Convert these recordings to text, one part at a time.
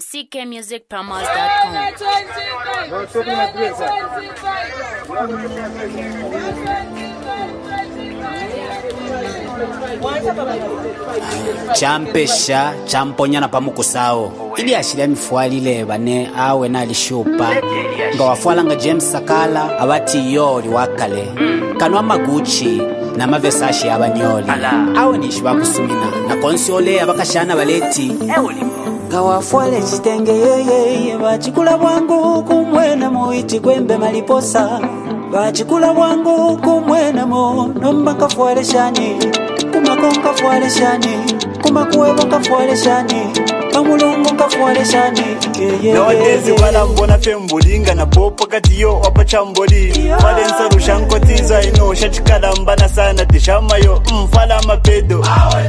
ckmusicpromos.com. Champesha champonyana pamukusao ili ashiria mifualile bane awe na alishupa nga wafualanga James Sakala abati yori wakale kanwa maguchi na mavesashi abanyoli awe nishiba kusumina na konsole abakashana baleti nga wafuale chitenge yeye bachikula bwangu kumwena muiti kwembe maliposa bachikula bwangu kumwena mo nomba kafuale shani kumakonka fuale shani kumakuwebo kafuale shani pamulungu kafuale shani nowadays wala mbona fembulinga na popo kati yo wapa chamboli walensa rushankotiza ino shachikala mbana sana tishamayo mfala mapedo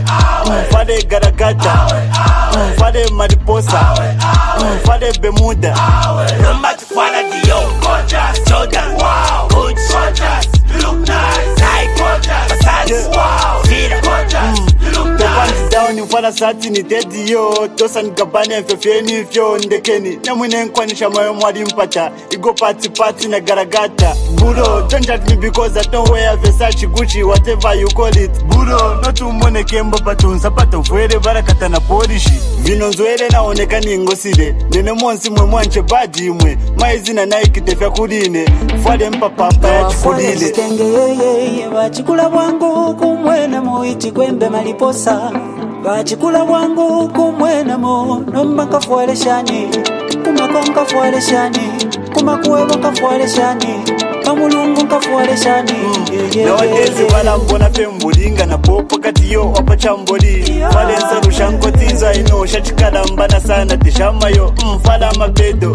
mfale garagata mfale mariposa mfale bemuda Number to follow the yo gorgeous Jordan, wow, good gorgeous, you look nice, like gorgeous, Versace, wow, feel gorgeous, you look nice. Down mfala sati ni dedi yo tosa nikabane mfefeni fyo ndekeni na mwine nkwanisha mayo mwadi mpata igo party na garagata Buro, don't judge me because I don't wear Versace, Gucci, whatever you call it Buro, not umone kembo patunsa pato fuere barakata na polishi Vino nzoere na onekani ngoside Nene monsi mwe mwanche badi imwe Maizi na Nike tefya kudine Fwade mpapapa ya chifudile chitenge yeye bachikula bwangu kumwena muiti kwembe maliposa bachikula bwangu kumwena mo nomba kafuale shani kumakonka fuale shani kumakuwebo kafuale shani pamulungu kafuale shani nowadays wala mbona fembulinga na popo kati yo wapa chamboli walensa rushankotiza ino shachikala mbana sana tishamayo mfala mapedo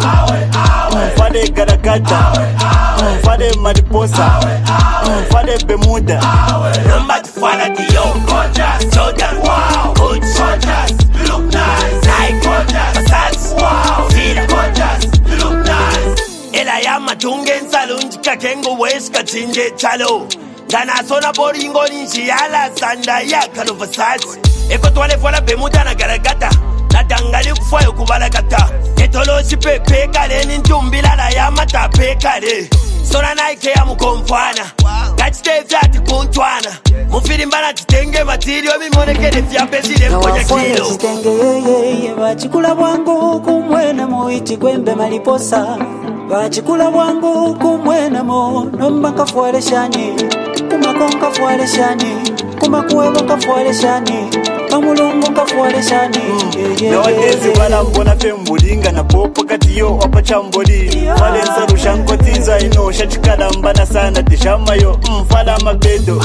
mfale garagata mfale mariposa mfale bemuda Number to follow the yo gorgeous Jordan, wow, good gorgeous, you look nice, like gorgeous, Versace, wow, feel gorgeous, you look nice. Ela ya matunge nsalunji kakengo weshka chinje chalo Gana sona boringo ninji ala sanda ya kalo Versace Eko tuwale fwala bemuda na garagata Na dangali kufuayo kubalagata Etoloshi pepe kale nintumbila la ya mata pekale Sona Nike ya mukomfana Gachite vyati kuntwana Mufiri mbana chitenge matirio mimonekele vyapesile mkonya kilo chitenge yeye bachikula bwangu kumwena muiti kwembe maliposa bachikula bwangu kumwena mo nomba kafuale shani kumakonka fuale shani kumakuwebo kafuale shani pamulungu kafuale shani nowadays wala mbona fembulinga na popo kati yo wapa chamboli walensa rushankotiza ino shachikala mbana sana tishamayo mfala mapedo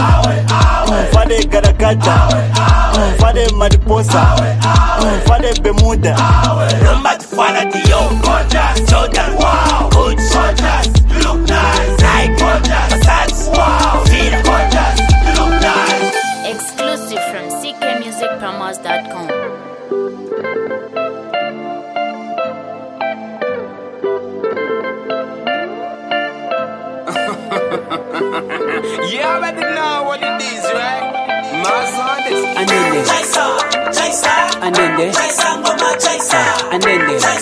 mfale garagata mfale mariposa mfale bemuda Number to follow the yo gorgeous Jordan, wow, good gorgeous, you look nice, like gorgeous, Versace, wow, feel gorgeous, you look nice. Exclusive from ckmusicpromos.com. You already know what it is, right? Anende Chaisa, Anende Chaisa, ngoma Chaisa, Anende